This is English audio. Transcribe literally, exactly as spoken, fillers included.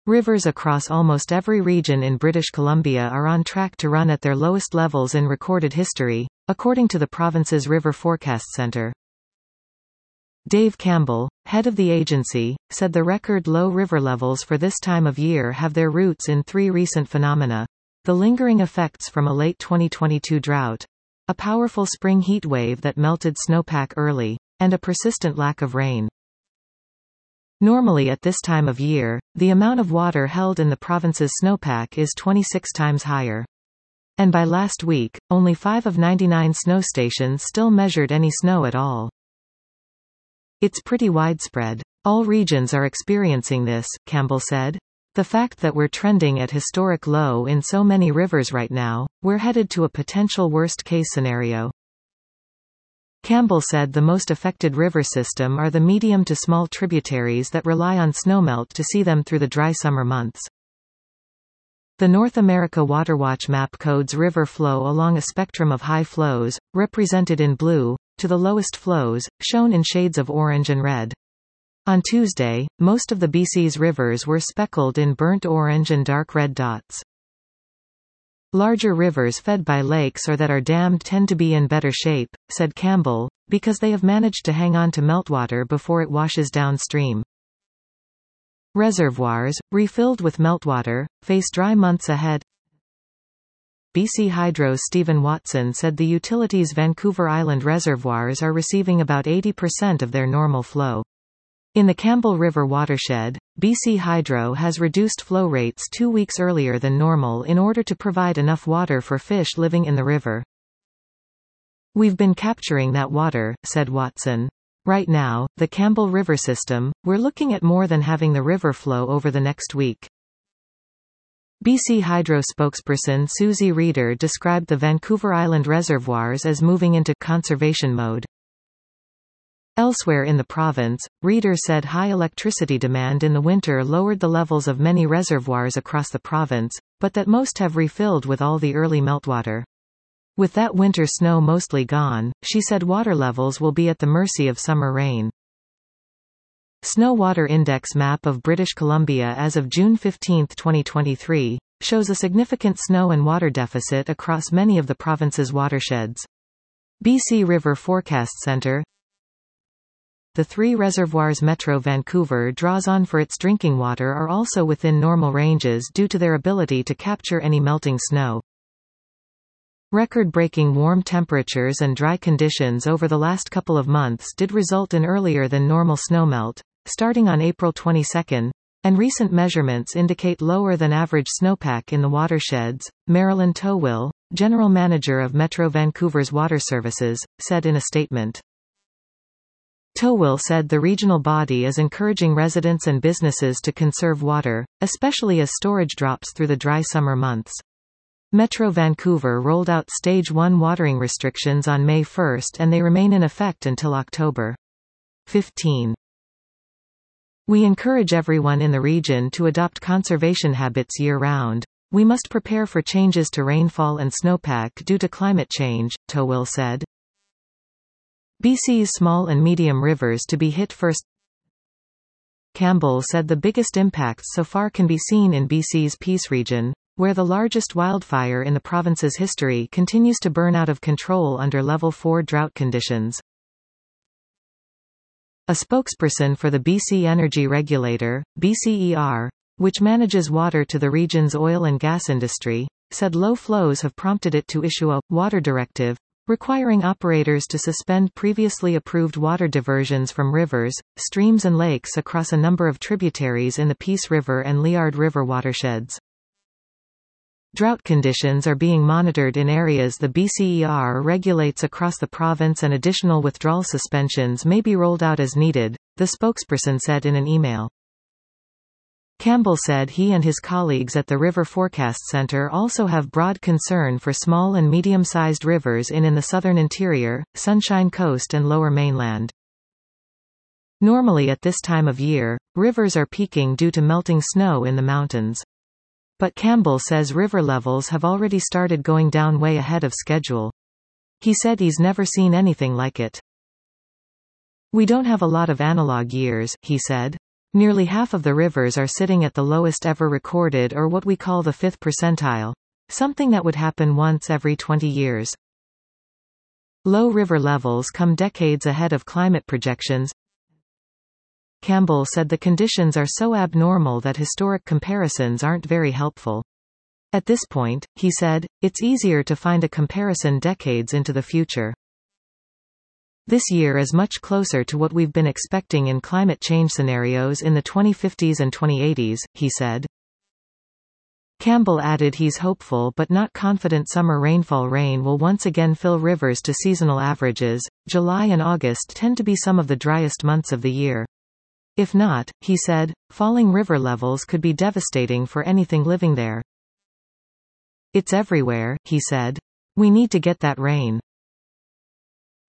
Rivers across almost every region in British Columbia are on track to run at their lowest levels in recorded history, according to the province's River Forecast Centre. Dave Campbell, head of the agency, said the record low river levels for this time of year have their roots in three recent phenomena: the lingering effects from a late twenty twenty-two drought, a powerful spring heatwave that melted snowpack early, and a persistent lack of rain. Normally at this time of year, the amount of water held in the province's snowpack is twenty-six times higher. And by last week, only five of ninety-nine snow stations still measured any snow at all. It's pretty widespread. All regions are experiencing this, Campbell said. The fact that we're trending at historic low in so many rivers right now, we're headed to a potential worst-case scenario. Campbell said the most affected river system are the medium to small tributaries that rely on snowmelt to see them through the dry summer months. The North America WaterWatch map codes river flow along a spectrum of high flows, represented in blue, to the lowest flows, shown in shades of orange and red. On Tuesday, most of the B C's rivers were speckled in burnt orange and dark red dots. Larger rivers fed by lakes or that are dammed tend to be in better shape, said Campbell, because they have managed to hang on to meltwater before it washes downstream. Reservoirs, refilled with meltwater, face dry months ahead. B C Hydro's Stephen Watson said the utility's Vancouver Island reservoirs are receiving about eighty percent of their normal flow. In the Campbell River watershed, B C Hydro has reduced flow rates two weeks earlier than normal in order to provide enough water for fish living in the river. We've been capturing that water, said Watson. Right now, the Campbell River system, we're looking at more than having the river flow over the next week. B C Hydro spokesperson Susie Reeder described the Vancouver Island reservoirs as moving into conservation mode. Elsewhere in the province, Reeder said high electricity demand in the winter lowered the levels of many reservoirs across the province, but that most have refilled with all the early meltwater. With that winter snow mostly gone, she said water levels will be at the mercy of summer rain. Snow Water Index map of British Columbia as of June fifteenth twenty twenty-three, shows a significant snow and water deficit across many of the province's watersheds. B C River Forecast Centre. The three reservoirs Metro Vancouver draws on for its drinking water are also within normal ranges due to their ability to capture any melting snow. Record-breaking warm temperatures and dry conditions over the last couple of months did result in earlier than normal snowmelt, starting on April twenty-second, and recent measurements indicate lower than average snowpack in the watersheds. Marilyn Towill, general manager of Metro Vancouver's Water Services, said in a statement. Towill said the regional body is encouraging residents and businesses to conserve water, especially as storage drops through the dry summer months. Metro Vancouver rolled out Stage one watering restrictions on May first and they remain in effect until October fifteenth. We encourage everyone in the region to adopt conservation habits year-round. We must prepare for changes to rainfall and snowpack due to climate change, Towill said. B C's small and medium rivers to be hit first. Campbell said the biggest impacts so far can be seen in B C's Peace region, where the largest wildfire in the province's history continues to burn out of control under level four drought conditions. A spokesperson for the B C Energy Regulator, B C E R, which manages water to the region's oil and gas industry, said low flows have prompted it to issue a water directive, requiring operators to suspend previously approved water diversions from rivers, streams and lakes across a number of tributaries in the Peace River and Liard River watersheds. Drought conditions are being monitored in areas the B C E R regulates across the province and additional withdrawal suspensions may be rolled out as needed, the spokesperson said in an email. Campbell said he and his colleagues at the River Forecast Centre also have broad concern for small and medium-sized rivers in in the southern interior, Sunshine Coast and Lower Mainland. Normally at this time of year, rivers are peaking due to melting snow in the mountains. But Campbell says river levels have already started going down way ahead of schedule. He said he's never seen anything like it. We don't have a lot of analog years, he said. Nearly half of the rivers are sitting at the lowest ever recorded, or what we call the fifth percentile. Something that would happen once every twenty years. Low river levels come decades ahead of climate projections. Campbell said the conditions are so abnormal that historic comparisons aren't very helpful. At this point, he said, it's easier to find a comparison decades into the future. This year is much closer to what we've been expecting in climate change scenarios in the twenty fifties and twenty eighties, he said. Campbell added he's hopeful but not confident summer rainfall rain will once again fill rivers to seasonal averages. July and August tend to be some of the driest months of the year. If not, he said, falling river levels could be devastating for anything living there. It's everywhere, he said. We need to get that rain.